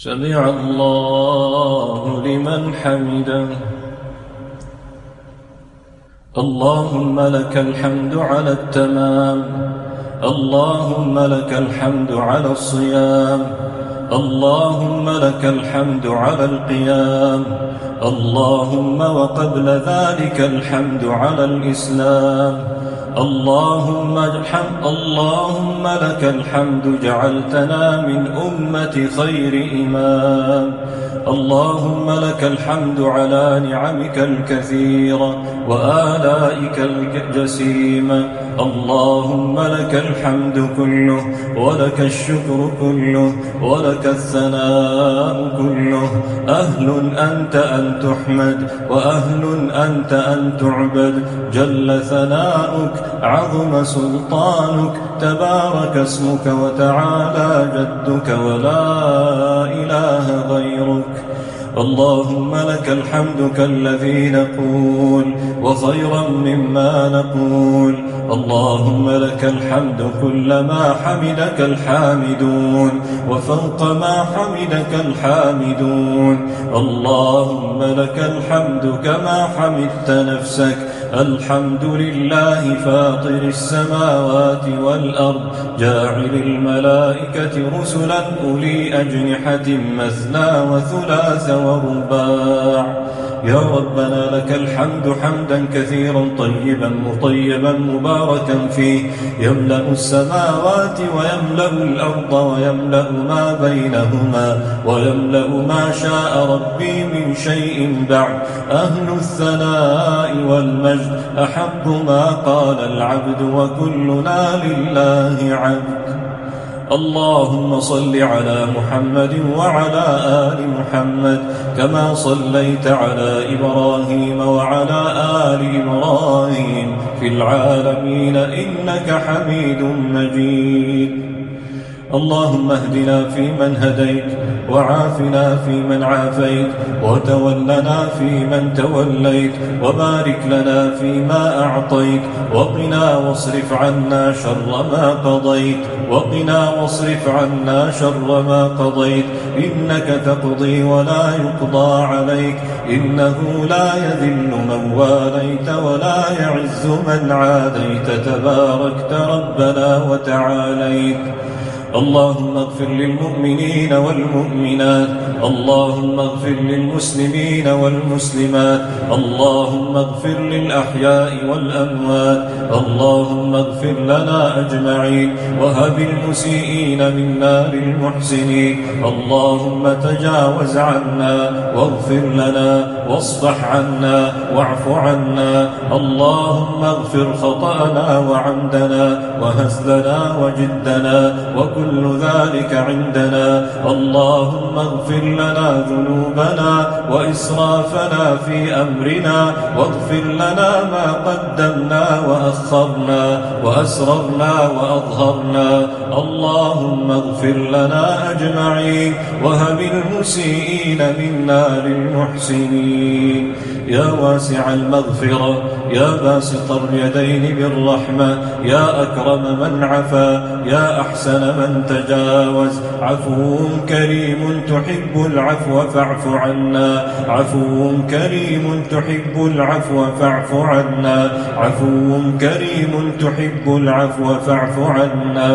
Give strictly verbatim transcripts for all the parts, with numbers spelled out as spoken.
سمع الله لمن حمده. اللهم لك الحمد على التمام، اللهم لك الحمد على الصيام، اللهم لك الحمد على القيام، اللهم وقبل ذلك الحمد على الإسلام. اللهم الحمد اللهم لك الحمد جعلتنا من أمة خير إمام. اللهم لك الحمد على نعمك الكثيرة وآلائك الجسيمة. اللهم لك الحمد كله ولك الشكر كله ولك الثناء كله. أهل أنت أن تحمد وأهل أنت أن تعبد. جل ثناؤك، عظم سلطانك، تبارك اسمك وتعالى جدك ولا إله غيرك. اللهم لك الحمد كالذي نقول وخيرا مما نقول. اللهم لك الحمد كلما حمدك الحامدون وفوق ما حمدك الحامدون. اللهم لك الحمد كما حمدت نفسك. الحمد لله فاطر السماوات والأرض، جاعل الملائكة رسلا أولي أجنحة مثنى وثلاث ورباع. يا ربنا لك الحمد حمدا كثيرا طيبا مطيبا مباركا فيه، يملأ السماوات ويملأ الأرض ويملأ ما بينهما ويملأ ما شاء ربي من شيء بعد. أهل الثناء والمجد أحق ما قال العبد وكلنا لله عبد. اللهم صل على محمد وعلى آل محمد كما صليت على إبراهيم وعلى آل إبراهيم في العالمين إنك حميد مجيد. اللهم اهدنا فيمن هديت وعافنا فيمن عافيت وتولنا فيمن توليت وبارك لنا فيما أعطيت وقنا واصرف عنا شر ما قضيت وقنا واصرف عنا شر ما قضيت. إنك تقضي ولا يقضى عليك، إنه لا يذل من واليت ولا يعز من عاديت، تباركت ربنا وتعاليت. اللهم اغفر للمؤمنين والمؤمنات، اللهم اغفر للمسلمين والمسلمات، اللهم اغفر للأحياء والأموات، اللهم اغفر لنا أجمعين وهب المسيئين منا للمحسنين. اللهم تجاوز عنا واغفر لنا واصفح عنا واعف عنا. اللهم اغفر خطأنا وعمدنا وهزلنا وجدنا وكل ذلك عندنا. اللهم اغفر لنا ذنوبنا وإسرافنا في أمرنا واغفر لنا ما قدمنا وأخرنا وأسررنا وأظهرنا. اللهم اغفر لنا أجمعين وهب المسيئين منا للمحسنين. يا واسع المغفرة، يا باسط اليدين بالرحمة، يا أكرم من عفا، يا أحسن من تجاوز. عفو كريم تحب العفو فاعف عنا، عفو كريم تحب العفو فاعف عنا، عفو كريم تحب العفو فاعف عنا.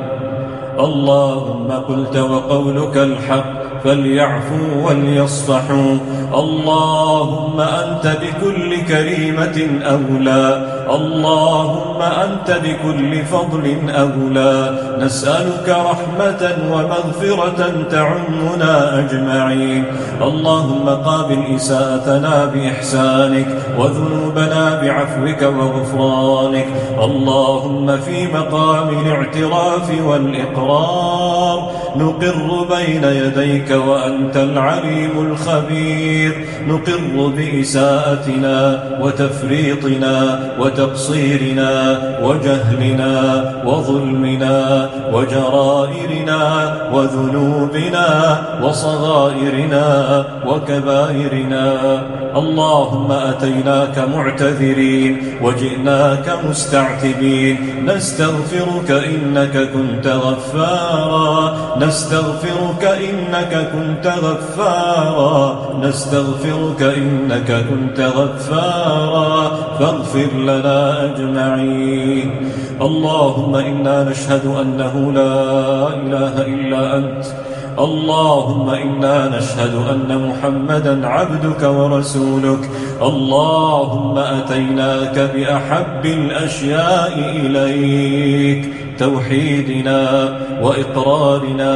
اللهم قلت وقولك الحق فليعفوا وليصفحوا. اللهم أنت بكل كريمة أولى، اللهم أنت بكل فضل أولى. نسألك رحمة ومغفرة تعمنا أجمعين. اللهم قابل إساءتنا بإحسانك وذنوبنا بعفوك وغفرانك. اللهم في مقام الاعتراف والإقرار نقر بين يديك وأنت العليم الخبير، نقر بإساءتنا وتفريطنا وتفريطنا وتقصيرنا وجهلنا وظلمنا وجرائرنا وذنوبنا وصغائرنا وكبائرنا. اللهم أتيناك معتذرين وجئناك مستعتبين، نستغفرك إنك كنت غفارا، نستغفرك إنك كنت غفارا، نستغفرك إنك كنت غفارا، فاغفر لنا أجمعين. اللهم إنا نشهد أنه لا إله إلا أنت. اللهم إنا نشهد أن محمدا عبدك ورسولك. اللهم أتيناك بأحب الأشياء إليك، توحيدنا وإقرارنا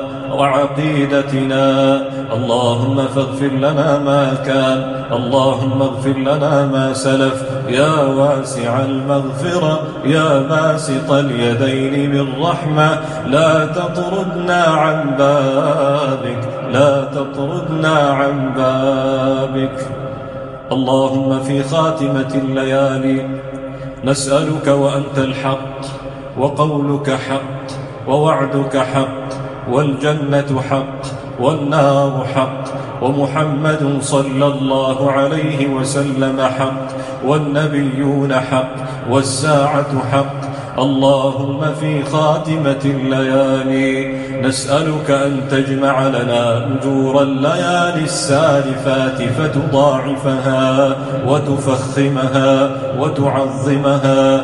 وعقيدتنا. اللهم فاغفر لنا ما كان، اللهم اغفر لنا ما سلف، يا واسع المغفرة يا باسط اليدين بالرحمة، لا تطردنا عن بابك، لا تطردنا عن بابك. اللهم في خاتمة الليالي نسألك وأنت الحق، وقولك حق، ووعدك حق، والجنة حق، والنار حق، ومحمد صلى الله عليه وسلم حق، والنبيون حق، والساعة حق. اللهم في خاتمة الليالي نسألك أن تجمع لنا أجور الليالي السالفات فتضاعفها وتفخمها وتعظمها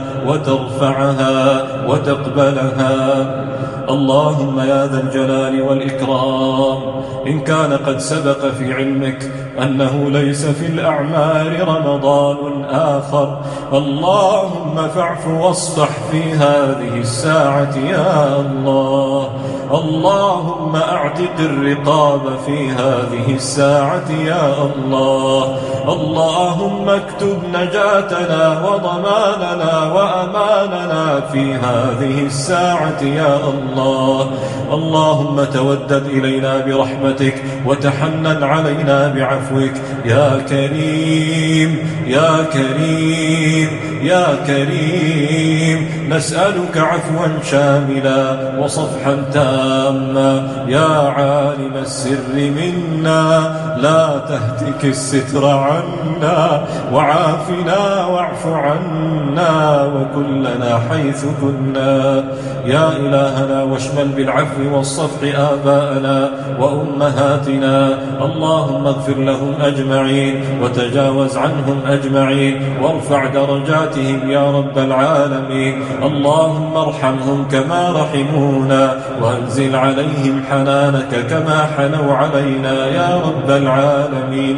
وترفعها وتقبلها. اللهم يا ذا الجلال والإكرام، إن كان قد سبق في علمك أنه ليس في الأعمار رمضان آخر، اللهم فاعف واصفح في هذه الساعة يا الله. اللهم أعتق الرقاب في هذه الساعة يا الله. اللهم اكتب نجاتنا وضماننا وأماننا في هذه الساعة يا الله. اللهم تودد إلينا برحمتك وتحنن علينا بعفوك يا كريم يا كريم يا كريم. نسألك عفوا شاملا وصفحا تاما يا عالم السر منا، لا تهتك الستر عنا، وعافنا واعف عنا وكلنا حيث كنا يا إلهنا. واشمل بالعفو والصفح آباءنا وأمهاتنا. اللهم اغفر لهم أجمعين وتجاوز عنهم أجمعين وارفع درجاتهم يا رب العالمين. اللهم ارحمهم كما رحمونا، وانزل عليهم حنانك كما حنوا علينا يا رب العالمين.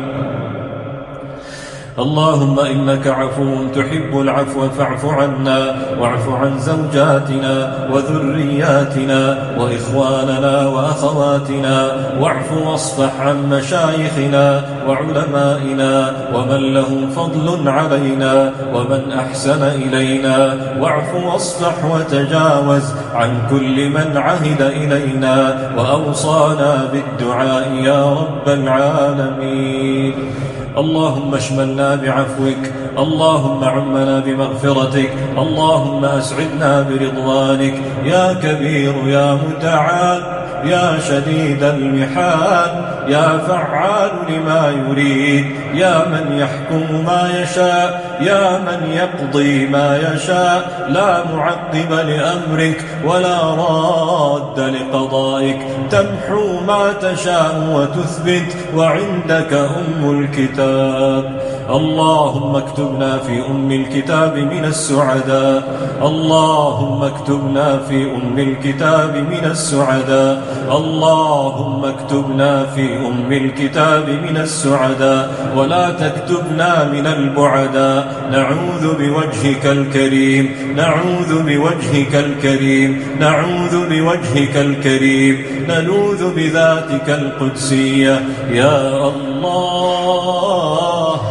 اللهم إنك عفو تحب العفو فاعف عنا، واعف عن زوجاتنا وذرياتنا وإخواننا وأخواتنا، واعف واصفح عن مشايخنا وعلمائنا ومن لهم فضل علينا ومن أحسن إلينا، واعف واصفح وتجاوز عن كل من عهد إلينا وأوصانا بالدعاء يا رب العالمين. اللهم اشملنا بعفوك، اللهم عمنا بمغفرتك، اللهم أسعدنا برضوانك يا كبير يا متعال يا شديد المحال يا فعال لما يريد، يا من يحكم ما يشاء، يا من يقضي ما يشاء، لا معقب لأمرك ولا راد لقضائك، تمحو ما تشاء وتثبت، وعندك أم الكتاب. اللهم اكتبنا في أم الكتاب من السعداء، اللهم اكتبنا في أم الكتاب من السعداء، اللهم اكتبنا في أم الكتاب من السعداء، ولا تكتبنا من البعداء. نعوذ بوجهك الكريم، نعوذ بوجهك الكريم، نعوذ بوجهك الكريم، نلوذ بذاتك القدسية يا الله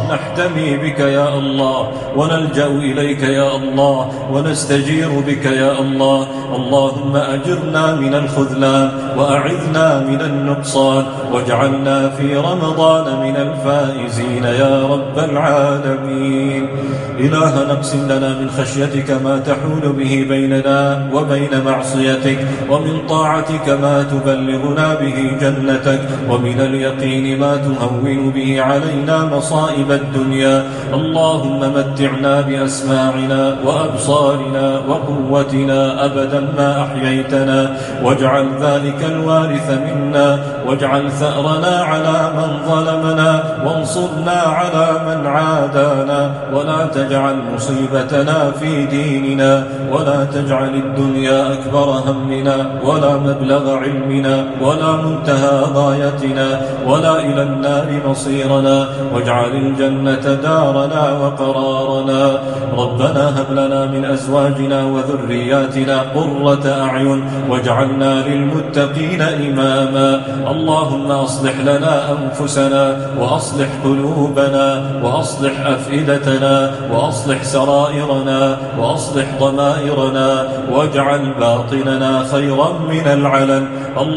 نحتمي بك يا الله، ونلجأ إليك يا الله، ونستجير بك يا الله. اللهم أجرنا من الخذلان وأعذنا من النقصان، واجعلنا في رمضان من الفائزين يا رب العالمين. إله نقسم لنا من خشيتك ما تحول به بيننا وبين معصيتك، ومن طاعتك ما تبلغنا به جنتك، ومن اليقين ما تهون به علينا مصائب الدنيا. اللهم متعنا بأسماعنا وأبصارنا وقوتنا أبدا ما أحييتنا، واجعل ذلك الوارث منا، واجعل ثأرنا على من ظلمنا، وانصرنا على من عادانا، ولا تجعل مصيبتنا في ديننا، ولا تجعل الدنيا أكبر همنا، ولا مبلغ علمنا، ولا منتهى غايتنا، ولا إلى النار مصيرنا، واجعل الجنة دارنا وقرارنا. ربنا هب لنا من أزواجنا وذرياتنا قرة أعين واجعلنا للمتقين إماما. اللهم أصلح لنا أنفسنا، وأصلح قلوبنا، وأصلح أفئدتنا، وأصلح سرائرنا، وأصلح ضمائرنا، واجعل باطننا خيرا من العلن.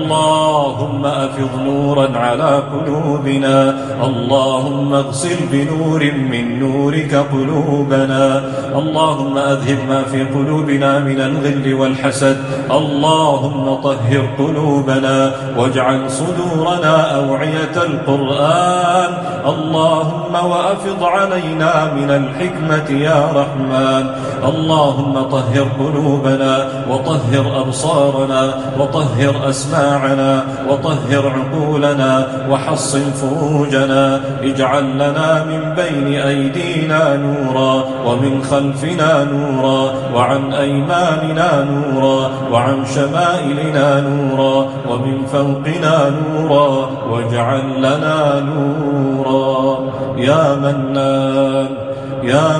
اللهم أفض نورا على قلوبنا، اللهم اغسل بنور من نورك قلوبنا، اللهم أذهب ما في قلوبنا من الغل والحسد، اللهم طهر قلوبنا واجعل صدورنا أوعية القرآن، اللهم وأفض علينا من الحكمة يا رحمن. اللهم طهر قلوبنا وطهر أبصارنا وطهر أسماعنا وطهر عقولنا وحصن فروجنا. اجعل لنا من بين أيدينا نورا، ومن خلفنا نورا، وعن أيماننا نورا، وعن شمائلنا نورا، ومن فوقنا نورا، واجعل لنا نورا. يا منان يا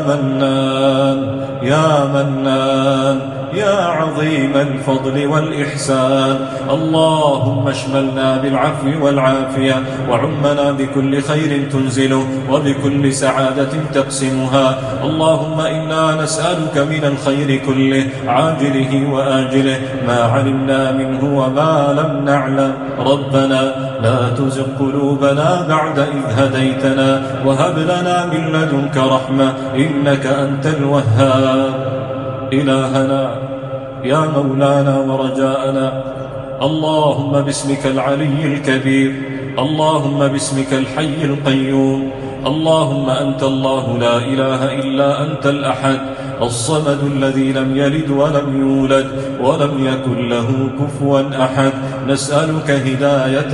منان يا منان يا عظيم الفضل والإحسان، اللهم اشملنا بالعفو والعافية، وعمنا بكل خير تنزله وبكل سعادة تقسمها. اللهم إنا نسألك من الخير كله عاجله وآجله، ما علمنا منه وما لم نعلم. ربنا لا تزغ قلوبنا بعد إذ هديتنا، وهب لنا من لدنك رحمة إنك أنت الوهاب. إلهنا يا مولانا ورجاءنا، اللهم باسمك العلي الكبير، اللهم باسمك الحي القيوم، اللهم أنت الله لا إله إلا أنت الأحد الصمد الذي لم يلد ولم يولد ولم يكن له كفوا أحد. نسألك هداية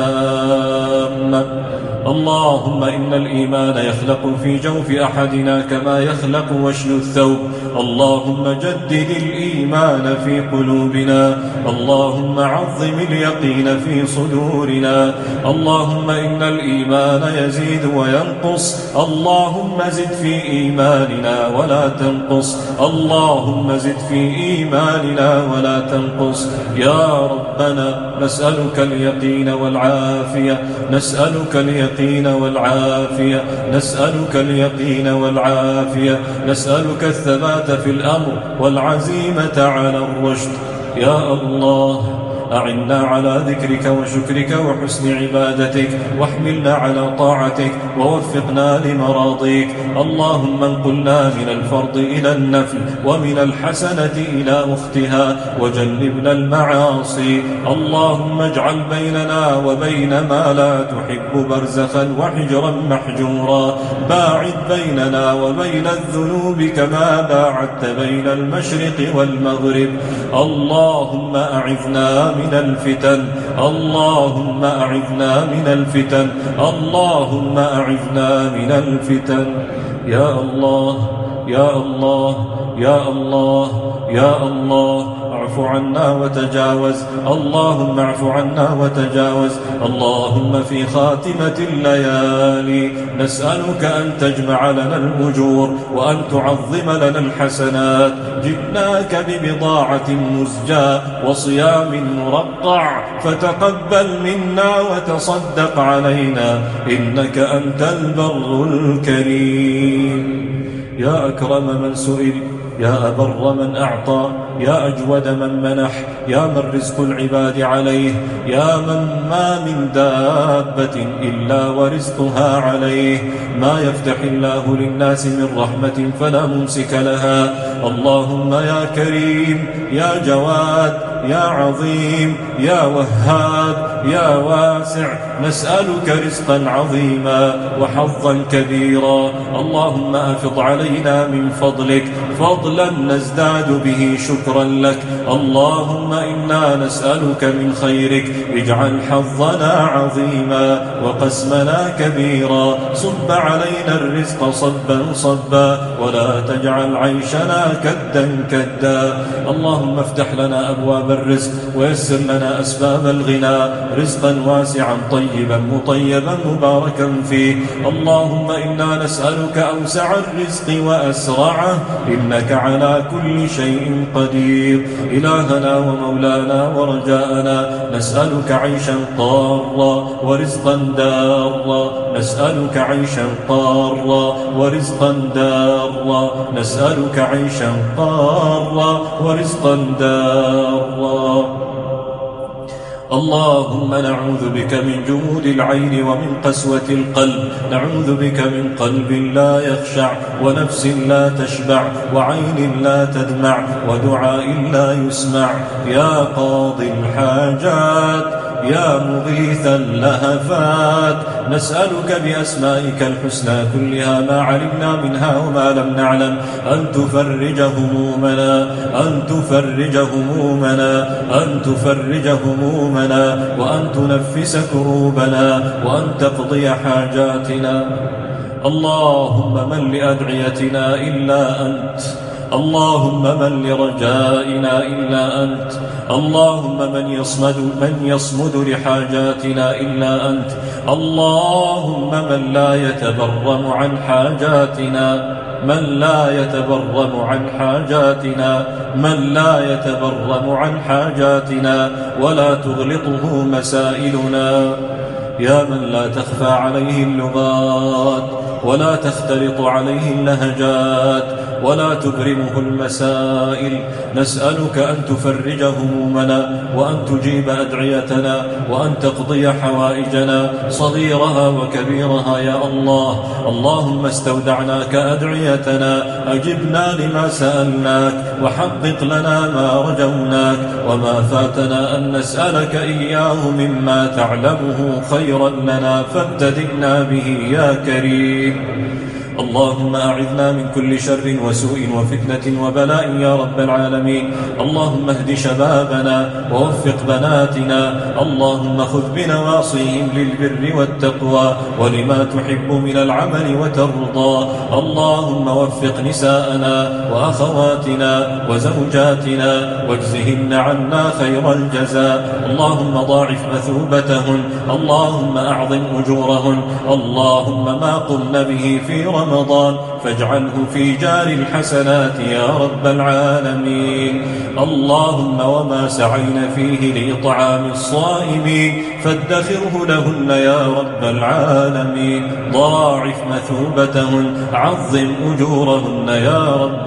تامة. اللهم إن الإيمان يخلق في جوف أحدنا كما يخلق وشن الثوب، اللهم جدد الإيمان في قلوبنا، اللهم عظم اليقين في صدورنا. اللهم إن الإيمان يزيد وينقص، اللهم زد في إيماننا ولا تنقص، اللهم زد في إيماننا ولا تنقص. يا ربنا نسألك اليقين والعافية، نسألك اليقين والعافية، نسألك اليقين والعافية، نسألك الثبات في الأمر والعزيمة على الرشد. يا الله أعنا على ذكرك وشكرك وحسن عبادتك، واحملنا على طاعتك، ووفقنا لمراضيك. اللهم انقلنا من الفرض إلى النفل، ومن الحسنة إلى أختها، وجنبنا المعاصي. اللهم اجعل بيننا وبين ما لا تحب برزخا وحجرا محجورا، باعد بيننا وبين الذنوب كما باعدت بين المشرق والمغرب. اللهم أعذنا من الفتن، اللهم أعذنا من الفتن، اللهم أعذنا من الفتن. يا الله يا الله يا الله يا الله، اعف عنا وتجاوز اللهم اعف عنا وتجاوز. اللهم في خاتمة الليالي نسألك أن تجمع لنا الأجور وأن تعظم لنا الحسنات. جئناك ببضاعة مزجاة وصيام مرقع فتقبل منا وتصدق علينا إنك أنت البر الكريم. يا أكرم من سئل، يا أبر من أعطى، يا أجود من منح، يا من رزق العباد عليه، يا من ما من دابة إلا ورزقها عليه. ما يفتح الله للناس من رحمة فلا ممسك لها. اللهم يا كريم يا جواد يا عظيم يا وهاب يا واسع نسألك رزقا عظيما وحظا كبيرا. اللهم أفض علينا من فضلك فضلا نزداد به شكرا لك. اللهم إنا نسألك من خيرك اجعل حظنا عظيما وقسمنا كبيرا. صب علينا الرزق صبا صبا ولا تجعل عيشنا كدا كدا. اللهم افتح لنا أبواب الرزق ويسر لنا أسباب الغنى رزقا واسعا طيبا مطيبا مباركا فيه. اللهم إنا نسألك أوسع الرزق وأسرعه إنك على كل شيء قدير. إلهنا ومولانا ورجاءنا نسألك عيشا قارا ورزقا دارا. نسألك عيشا قارا ورزقا دارا. نسألك عيشا قارا ورزقا دارا. اللهم نعوذ بك من جمود العين ومن قسوة القلب. نعوذ بك من قلب لا يخشع ونفس لا تشبع وعين لا تدمع ودعاء لا يسمع. يا قاضي الحاجات يا مغيث اللهفات نسألك بأسمائك الحسنى كلها ما علمنا منها وما لم نعلم أن تفرج همومنا أن تفرج همومنا أن تفرج همومنا وأن تنفس كروبنا وأن تقضي حاجاتنا. اللهم من لأدعيتنا إلا أنت. اللهم من لرجائنا إلا أنت. اللهم من يصمد من يصمد لحاجاتنا إلا أنت. اللهم من لا يتبرم عن حاجاتنا من لا يتبرم عن حاجاتنا من لا يتبرم عن حاجاتنا ولا تغلطه مسائلنا. يا من لا تخفى عليه اللغات ولا تختلط عليه اللهجات ولا تبرمه المسائل نسألك أن تفرج همومنا وأن تجيب أدعيتنا وأن تقضي حوائجنا صغيرها وكبيرها يا الله. اللهم استودعناك أدعيتنا أجبنا لما سألناك وحقق لنا ما رجوناك وما فاتنا أن نسألك إياه مما تعلمه خيرا لنا فابتدئنا به يا كريم. اللهم أعذنا من كل شر وسوء وفتنة وبلاء يا رب العالمين. اللهم اهد شبابنا ووفق بناتنا. اللهم خذ بنواصيهم للبر والتقوى ولما تحب من العمل وترضى. اللهم وفق نساءنا وأخواتنا وزوجاتنا واجزهن عنا خير الجزاء. اللهم ضاعف مثوبتهن. اللهم أعظم أجورهن. اللهم ما قمن به في رمضان فاجعله في جار الحسنات يا رب العالمين. اللهم وما سعين فيه لإطعام الصائمين فادخره لهن يا رب العالمين. ضاعف مثوبتهن عظم أجورهن يا رب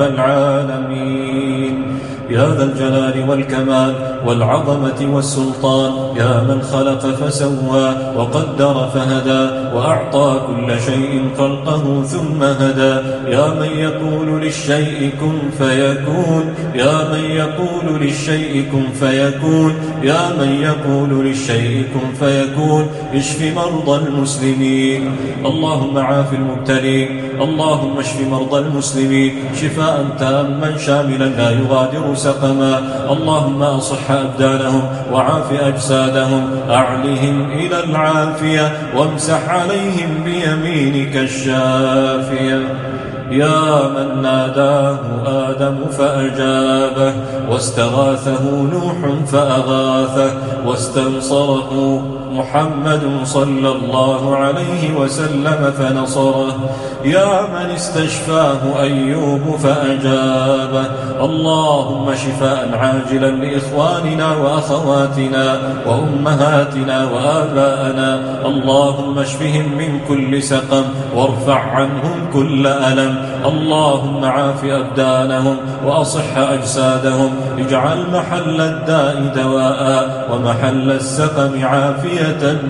العالمين. يا ذا الجلال والكمال والعظمة والسلطان يا من خلق فسوى وقدر فهدى وأعطى كل شيء خلقه ثم هدى. يا من يقول للشيء كن فيكون يا من يقول للشيء كن فيكون يا من يقول للشيء كن فيكون. اشف مرضى المسلمين. اللهم عاف المبتلين. اللهم اشف مرضى المسلمين شفاء تاما شاملا لا يغادر سقما. اللهم أصح أبدانهم وعاف أجسادهم أعلهم إلى العافية وامسح عليهم بيمينك الشافية. يا من ناداه آدم فأجابه، واستغاثه نوح فأغاثه، واستنصره محمد صلى الله عليه وسلم فنصره. يا من استشفاه أيوب فأجابه. اللهم شفاء عاجلا لإخواننا وأخواتنا وأمهاتنا وآباءنا، اللهم اشفهم من كل سقم وارفع عنهم كل ألم. اللهم عاف أبدانهم وأصح أجسادهم، اجعل محل الداء دواء ومحل السقم عافية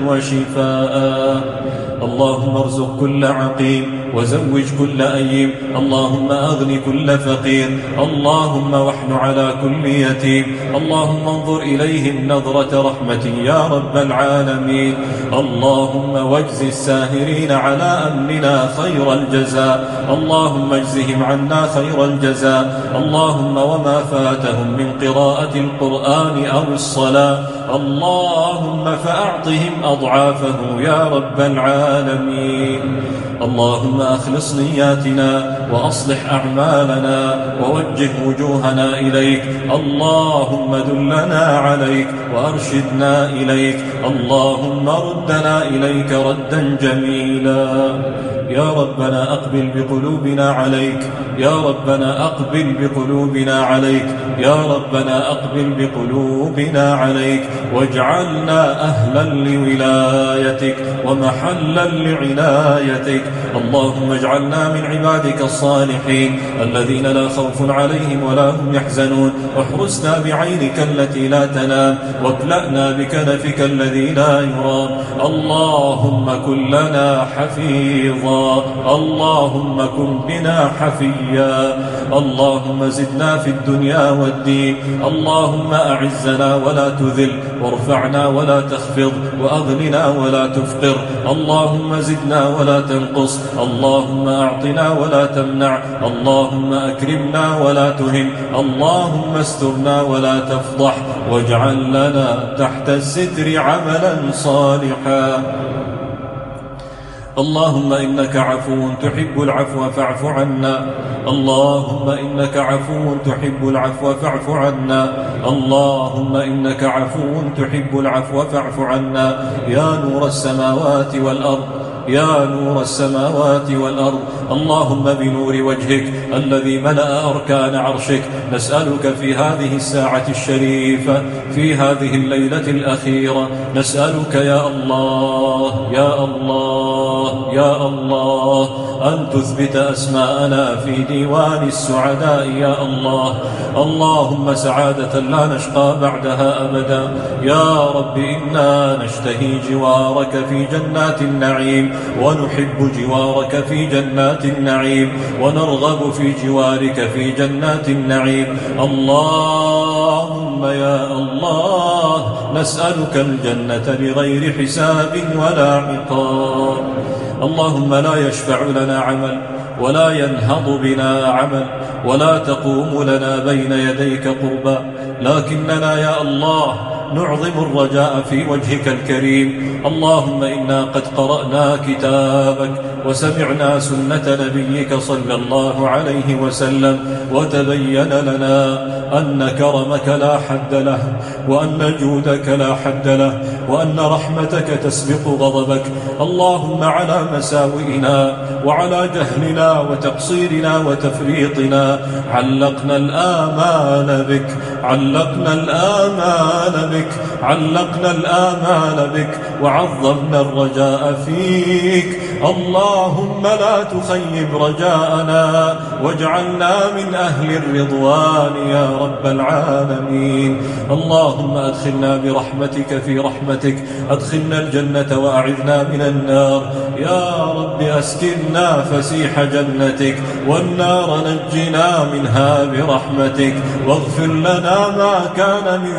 وشفاء. اللهم ارزق كل عقيم وزوج كل أيم، اللهم أغن كل فقير، اللهم واحن على كل يتيم، اللهم انظر إليهم نظرة رحمة يا رب العالمين. اللهم واجز الساهرين على أمننا خير الجزاء، اللهم اجزهم عنا خير الجزاء. اللهم وما فاتهم من قراءة القرآن أو الصلاة اللهم فأعطهم أضعافه يا رب العالمين. اللهم أخلص نياتنا وأصلح أعمالنا ووجه وجوهنا إليك، اللهم دلنا عليك وأرشدنا إليك، اللهم ردنا إليك ردا جميلا. يا ربنا أقبل بقلوبنا عليك، يا ربنا أقبل بقلوبنا عليك، يا ربنا أقبل بقلوبنا عليك، واجعلنا أهلا لولايتك ومحلا لعنايتك. اللهم اجعلنا من عبادك الصالحين الذين لا خوف عليهم ولا هم يحزنون. احرسنا بعينك التي لا تنام، واكلأنا بكنفك الذي لا يرام. اللهم كن لنا حفيظا، اللهم كن بنا حفيا. اللهم زدنا في الدنيا والدين، اللهم أعزنا ولا تذل، وارفعنا ولا تخفض، وأغننا ولا تفقر. اللهم زدنا ولا تنقص، اللهم أعطنا ولا تمنع، اللهم أكرمنا ولا تهن، اللهم استرنا ولا تفضح، واجعل لنا تحت الستر عملا صالحا. اللهم إنك عفو تحب العفو فاعف عنا، اللهم إنك عفو تحب العفو فاعف عنا، اللهم إنك عفو تحب العفو فاعف عنا. يا نور السماوات والأرض، يا نور السماوات والأرض، اللهم بنور وجهك الذي ملأ أركان عرشك نسألك في هذه الساعة الشريفة، في هذه الليلة الأخيرة، نسألك يا الله يا الله يا الله أن تثبت أسماءنا في ديوان السعداء يا الله. اللهم سعادة لا نشقى بعدها أبدا. يا رب إنا نشتهي جوارك في جنات النعيم، ونحب جوارك في جنات النعيم، ونرغب في جوارك في جنات النعيم. اللهم يا الله نسألك الجنة بغير حساب ولا عقاب. اللهم لا يشفع لنا عمل، ولا ينهض بنا عمل، ولا تقوم لنا بين يديك قربا، لكننا يا الله نعظم الرجاء في وجهك الكريم. اللهم إنا قد قرأنا كتابك وسمعنا سنة نبيك صلى الله عليه وسلم، وتبين لنا أن كرمك لا حد له، وأن جودك لا حد له، وأن رحمتك تسبق غضبك. اللهم على مساوئنا وعلى جهلنا وتقصيرنا وتفريطنا علقنا الآمال بك، علقنا الآمال بك، علقنا الآمال بك، وعظمنا الرجاء فيك. اللهم لا تخيب رجاءنا، واجعلنا من أهل الرضوان يا رب العالمين. اللهم أدخلنا برحمتك في رحمتك، أدخلنا الجنة وأعذنا من النار. يا رب أسكننا فسيح جنتك، والنار نجنا منها برحمتك، واغفر لنا ما كان من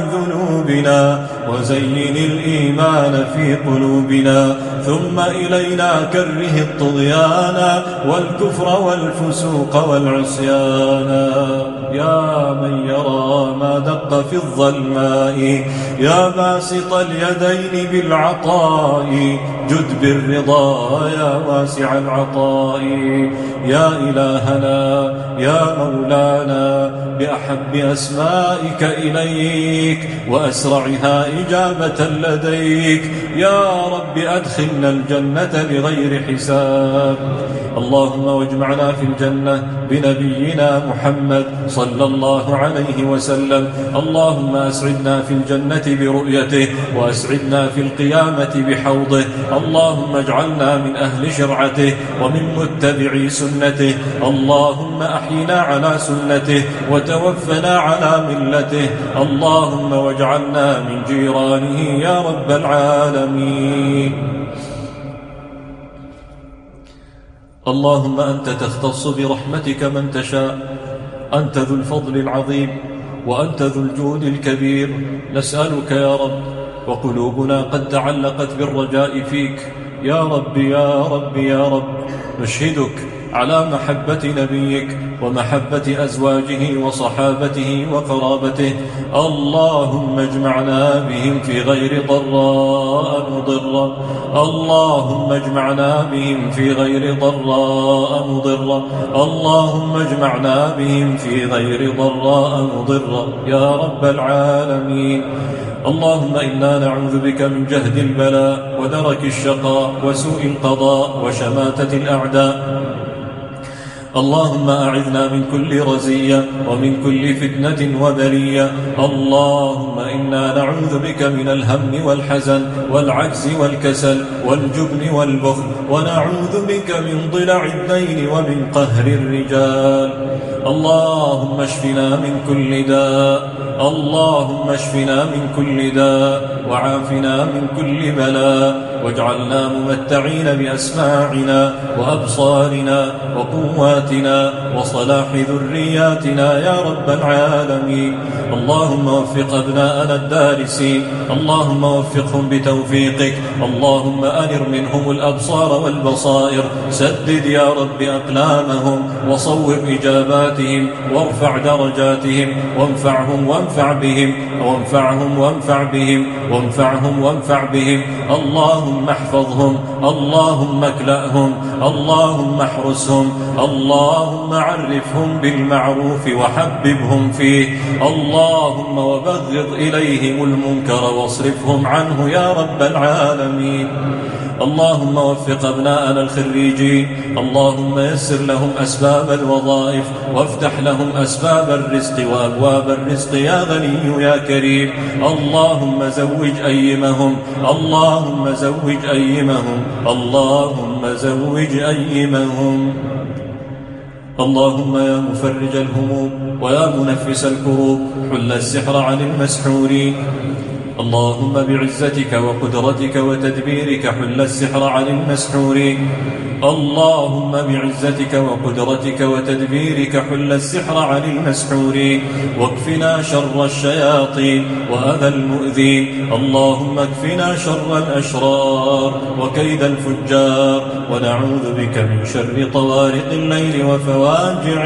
ذنوبنا، وزين الإيمان في قلوبنا، ثم إلينا كر بره الطغيان والكفر والفسوق والعصيان. يا من يرى ما دق في الظلماء يا باسط اليدين بالعطاء جد بالرضا يا واسع العطاء. يا إلهنا يا مولانا بأحب أسمائك إليك وأسرعها إجابة لديك يا رب أدخلنا الجنة بغير حساب. اللهم واجمعنا في الجنة بنبينا محمد صلى الله عليه وسلم. اللهم أسعدنا في الجنة برؤيته وأسعدنا في القيامة بحوضه. اللهم اجعلنا من أهل شرعته ومن متبعي سنته. اللهم أحينا على سنته وتوفنا على ملته. اللهم واجعلنا من جيرانه يا رب العالمين. اللهم أنت تختص برحمتك من تشاء، أنت ذو الفضل العظيم وأنت ذو الجود الكبير. نسألك يا رب وقلوبنا قد تعلقت بالرجاء فيك يا رب يا رب يا رب. نشهدك على محبة نبيك ومحبة أزواجه وصحابته وقرابته. اللهم اجمعنا بهم في غير ضراء مضرة. اللهم اجمعنا بهم في غير ضراء مضرة. اللهم اجمعنا بهم في غير ضراء مضرة يا رب العالمين. اللهم إنا نعوذ بك من جهد البلاء ودرك الشقاء وسوء القضاء وشماتة الأعداء. اللهم أعذنا من كل رزية ومن كل فتنة وبلية. اللهم إنا نعوذ بك من الهم والحزن والعجز والكسل والجبن والبخل، ونعوذ بك من ضلع الدين ومن قهر الرجال. اللهم اشفنا من كل داء. اللهم اشفنا من كل داء وعافنا من كل بلاء، واجعلنا ممتعين بأسماعنا وأبصارنا وقواتنا وصلاح ذرياتنا يا رب العالمين. اللهم وفق أبناءنا الدارسين. اللهم وفقهم بتوفيقك. اللهم أنر منهم الأبصار والبصائر. سدد يا رب أقلامهم وصوب إجاباتهم وارفع درجاتهم وانفعهم وانفع بهم وانفعهم وانفع بهم وانفعهم وانفع بهم. اللهم احفظهم. اللهم اكلأهم. اللهم احرسهم. اللهم عرفهم بالمعروف وحببهم فيه. اللهم وبغض إليهم المنكر واصرفهم عنه يا رب العالمين. اللهم وفق أبناءنا الخريجين. اللهم يسر لهم أسباب الوظائف وافتح لهم أسباب الرزق وأبواب الرزق يا غني يا كريم. اللهم زوج أيمهم. اللهم زوج أيمهم. اللهم زوج أيمهم. اللهم يا مفرج الهموم ويا منفس الكروب حل السحر عن المسحورين. اللهم بعزتك وقدرتك وتدبيرك حل السحر عن المسحورين. اللهم بعزتك وقدرتك وتدبيرك حل السحر عن المسحورين، واكفنا شر الشياطين وأذى المؤذين. اللهم اكفنا شر الأشرار وكيد الفجار، ونعوذ بك من شر طوارق الليل وفواجع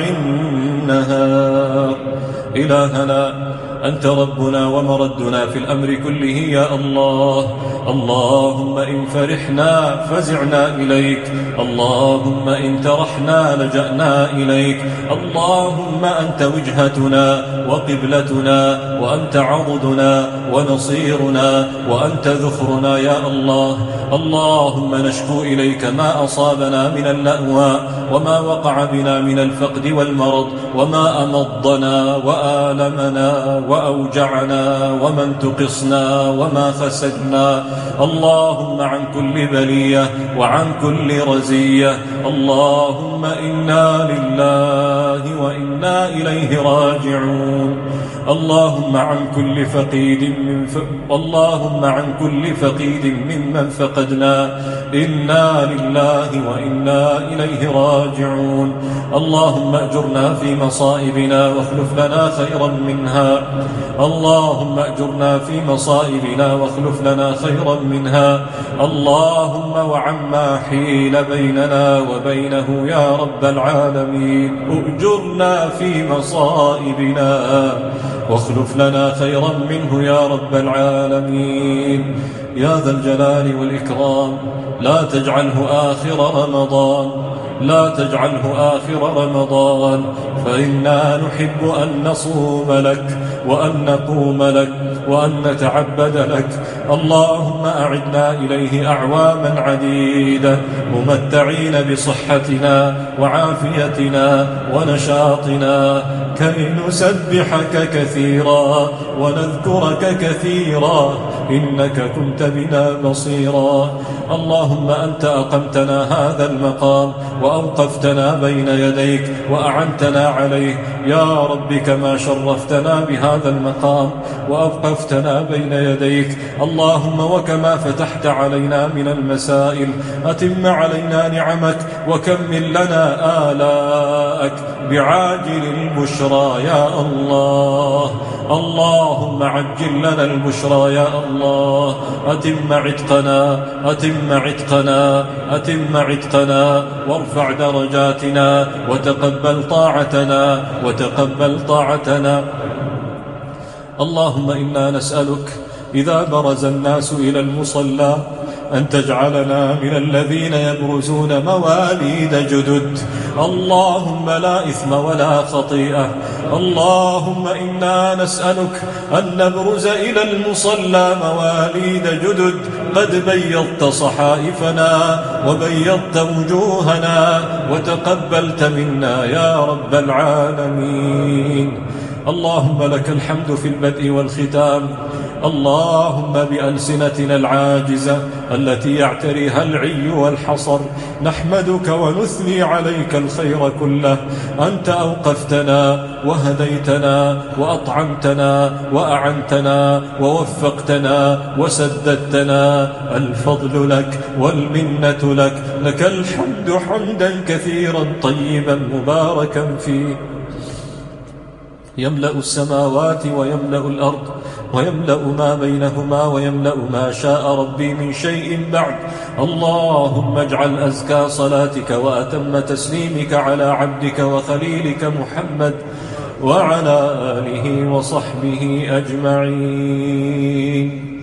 النهار. إلهنا أنت ربنا ومردنا في الأمر كله يا الله. اللهم إن فرحنا فزعنا إليك. اللهم إن ترحنا لجأنا إليك. اللهم أنت وجهتنا وقبلتنا، وأنت عضدنا ونصيرنا، وأنت ذخرنا يا الله. اللهم نشكو إليك ما أصابنا من اللأواء، وما وقع بنا من الفقد والمرض، وما أمضنا وآلمنا وأوجعنا وما انتقصنا وما خسدنا. اللهم عن كل بلية وعن كل رزية اللهم إنا لله وإنا إليه راجعون. اللهم عن كل فقيد من ف... اللهم عن كل فقيد ممن فقدنا إنا لله وإنا إليه راجعون. اللهم أجرنا في مصائبنا واخلف لنا خيرا منها. اللهم أجرنا في مصائبنا واخلف لنا خيرا منها. اللهم وعما حيل بيننا وبينه يا رب العالمين أجرنا في مصائبنا واخلف لنا خيرا منه يا رب العالمين. يا ذا الجلال والإكرام لا تجعله آخر رمضان لا تجعله آخر رمضان فإنا نحب أن نصوم لك وأن نقوم لك وأن نتعبد لك. اللهم أعدنا إليه أعواما عديدة ممتعين بصحتنا وعافيتنا ونشاطنا كي نسبحك كثيرا ونذكرك كثيرا إنك كنت بنا بصيرا. اللهم أنت أقمتنا هذا المقام وأوقفتنا بين يديك وأعنتنا عليه يا رب كما شرفتنا بهذا المقام وأوقفتنا بين يديك. اللهم وكما فتحت علينا من المسائل أتم علينا نعمك وكمل لنا آلاءك بعاجل البشرى يا الله. اللهم عجل لنا البشرى يا الله. أتم عتقنا أتم عتقنا أتم عتقنا وارفع درجاتنا وتقبل طاعتنا وتقبل طاعتنا. اللهم إنا نسألك إذا برز الناس إلى المصلى أن تجعلنا من الذين يبرزون مواليد جدد. اللهم لا إثم ولا خطيئة. اللهم إنا نسألك أن نبرز إلى المصلى مواليد جدد قد بيضت صحائفنا وبيضت وجوهنا وتقبلت منا يا رب العالمين. اللهم لك الحمد في البدء والختام. اللهم بألسنتنا العاجزة التي يعتريها العي والحصر نحمدك ونثني عليك الخير كله. أنت أوقفتنا وهديتنا وأطعمتنا وأعنتنا ووفقتنا وسددتنا. الفضل لك والمنة لك. لك الحمد حمدا كثيرا طيبا مباركا فيه يملأ السماوات ويملأ الأرض ويملأ ما بينهما ويملأ ما شاء ربي من شيء بعد. اللهم اجعل أزكى صلاتك وأتم تسليمك على عبدك وخليلك محمد وعلى آله وصحبه أجمعين.